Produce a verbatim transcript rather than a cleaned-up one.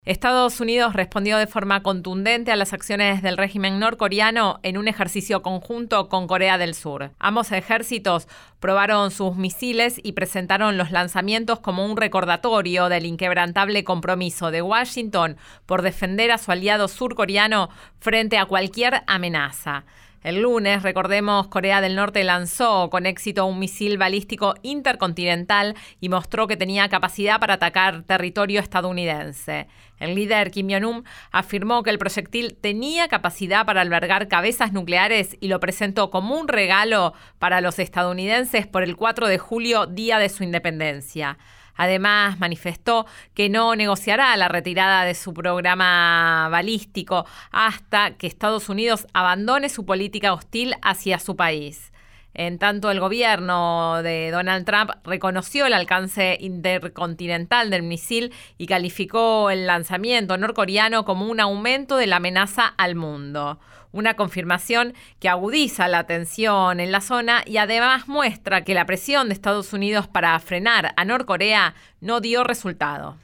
Estados Unidos respondió de forma contundente a las acciones del régimen norcoreano en un ejercicio conjunto con Corea del Sur. Ambos ejércitos probaron sus misiles y presentaron los lanzamientos como un recordatorio del inquebrantable compromiso de Washington por defender a su aliado surcoreano frente a cualquier amenaza. El lunes, recordemos, Corea del Norte lanzó con éxito un misil balístico intercontinental y mostró que tenía capacidad para atacar territorio estadounidense. El líder Kim Jong-un afirmó que el proyectil tenía capacidad para albergar cabezas nucleares y lo presentó como un regalo para los estadounidenses por el cuatro de julio, día de su independencia. Además, manifestó que no negociará la retirada de su programa balístico hasta que Estados Unidos abandone su política hostil hacia su país. En tanto, el gobierno de Donald Trump reconoció el alcance intercontinental del misil y calificó el lanzamiento norcoreano como un aumento de la amenaza al mundo. Una confirmación que agudiza la tensión en la zona y además muestra que la presión de Estados Unidos para frenar a Norcorea no dio resultado.